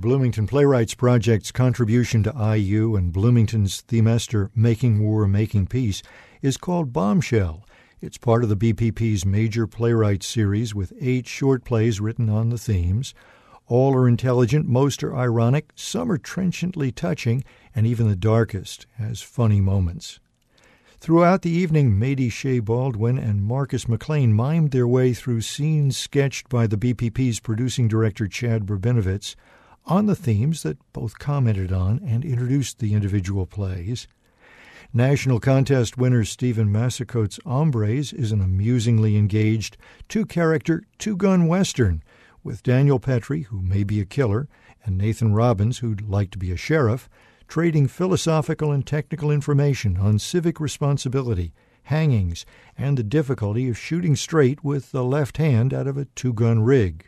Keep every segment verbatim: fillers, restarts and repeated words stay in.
Bloomington Playwrights Project's contribution to I U and Bloomington's themester Making War, Making Peace is called Bombshell. It's part of the B P P's major playwright series with eight short plays written on the themes. All are intelligent, most are ironic, some are trenchantly touching, and even the darkest has funny moments. Throughout the evening, Mady Shea Baldwin and Marcus McLean mimed their way through scenes sketched by the B P P's producing director Chad Brabinovitz on the themes that both commented on and introduced the individual plays. National contest winner Stephen Massacote's Hombres is an amusingly engaged two-character, two-gun western with Daniel Petrie, who may be a killer, and Nathan Robbins, who'd like to be a sheriff, trading philosophical and technical information on civic responsibility, hangings, and the difficulty of shooting straight with the left hand out of a two-gun rig.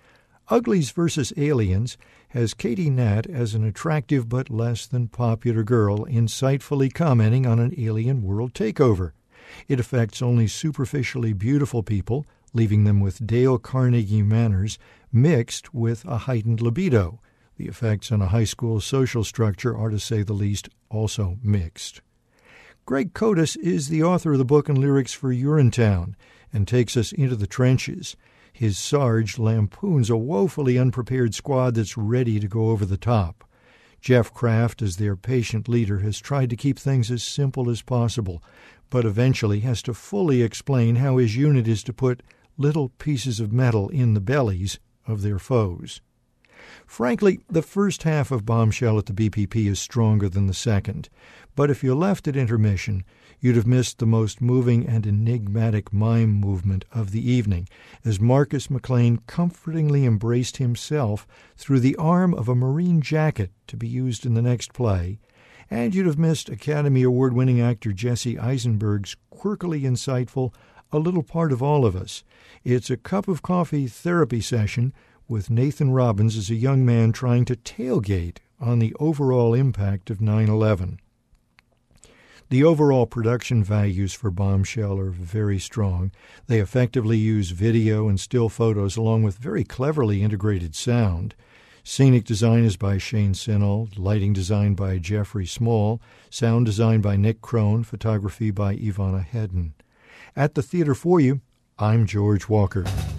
Uglies versus Aliens has Katie Natt as an attractive but less than popular girl insightfully commenting on an alien world takeover. It affects only superficially beautiful people, leaving them with Dale Carnegie manners mixed with a heightened libido. The effects on a high school social structure are, to say the least, also mixed. Greg Kotis is the author of the book and lyrics for Urinetown and takes us into the trenches. His Sarge lampoons a woefully unprepared squad that's ready to go over the top. Jeff Kraft, as their patient leader, has tried to keep things as simple as possible, but eventually has to fully explain how his unit is to put little pieces of metal in the bellies of their foes. Frankly, the first half of Bombshell at the B P P is stronger than the second, but if you left at intermission, you'd have missed the most moving and enigmatic mime movement of the evening, as Marcus McLean comfortingly embraced himself through the arm of a Marine jacket to be used in the next play, and you'd have missed Academy Award-winning actor Jesse Eisenberg's quirkily insightful A Little Part of All of Us. It's a cup of coffee therapy session with Nathan Robbins as a young man trying to tailgate on the overall impact of nine eleven. The overall production values for Bombshell are very strong. They effectively use video and still photos along with very cleverly integrated sound. Scenic design is by Shane Sinnall, lighting design by Jeffrey Small, sound design by Nick Crone, photography by Ivana Hedden. At the theater for you, I'm George Walker.